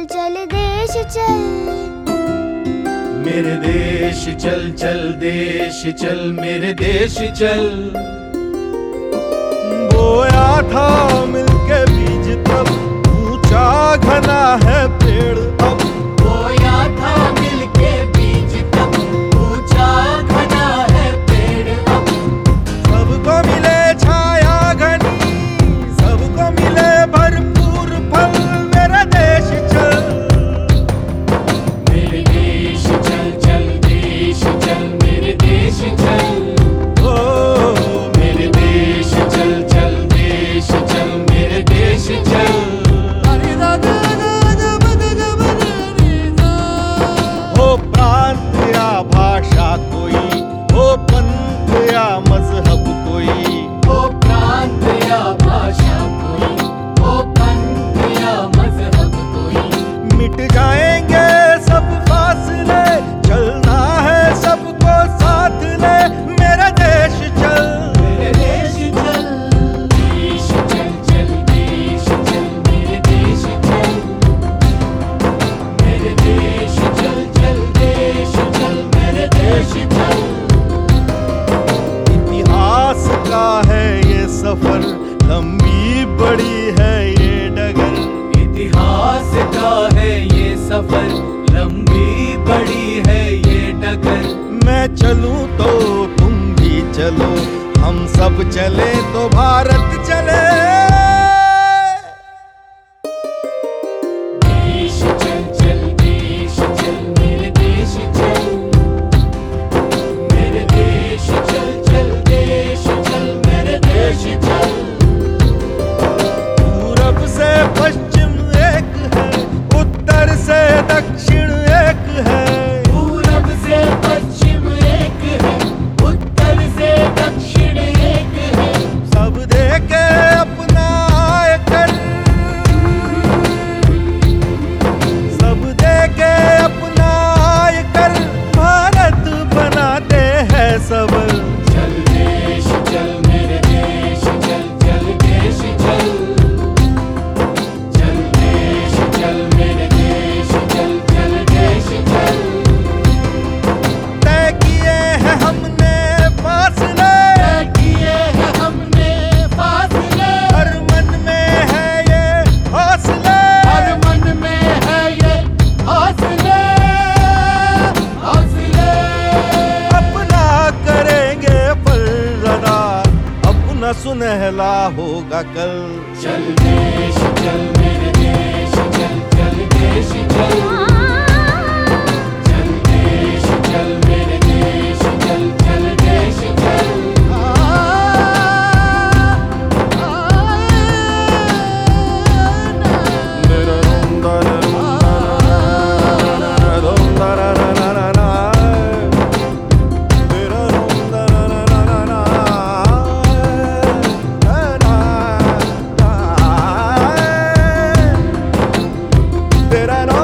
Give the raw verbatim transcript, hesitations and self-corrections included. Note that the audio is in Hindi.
चल चल देश चल, मेरे देश चल चल देश चल मेरे देश चल। बोया था मिलके बीज तब, ऊंचा घना है पेड़ अब। बोया था मिलके बीज तब, ऊंचा घना है पेड़ अब। सबको मिले छाया घनी, सबको मिले भरपूर फल, मेरा देश चल। मेरे देश चल चल देश चल मेरे देश चल। ओ मेरे देश चल चल देश चल मेरे देश चल। हो प्रांत या भाषा कोई, हो पंथ या मजहब कोई, हो प्रांत या भाषा कोई, हो पंथ या मजहब कोई। मिट जाएंगे सब फासले, चलना है सबको साथ ले, मेरा देश चल। मेरे देश चल देश चल चल देश चल मेरे देश चल। मेरे देश चल चल देश चल मेरे देश चल। इतिहास का है ये सफर, लंबी बड़ी है ये डगर। इतिहास का है ये सफर, लंबी बड़ी है ये डगर। मैं चलूं तो तुम भी चलो, हम सब चले तो भारत चले। देश चल चल देश चल मेरे देश चल। मेरे देश चल चल देश चल मेरे देश चल। पूरब से पश्चिम एक है, उत्तर से दक्षिण एक है। पूरब से पश्चिम एक है, उत्तर से दक्षिण एक है। सब देके अपना आयकर, सब देके अपना आयकर, भारत बनाते हैं सबल। चल देश चल मेरे देश चल चल देश चल। चल देश चल मेरे देश चल चल देश चल। तय किए हैं हमने फासले, तय किए हैं हमने फासले। हर मन में है ये हौसले। हर मन में है ये हौसले हौसले। अपना करेंगे फलदा, अपना सुनहला होगा कल। चल देश चल मेरे देश चल चल देश चल। चल देश चल मेरे देश चल चल देश चल। तेरा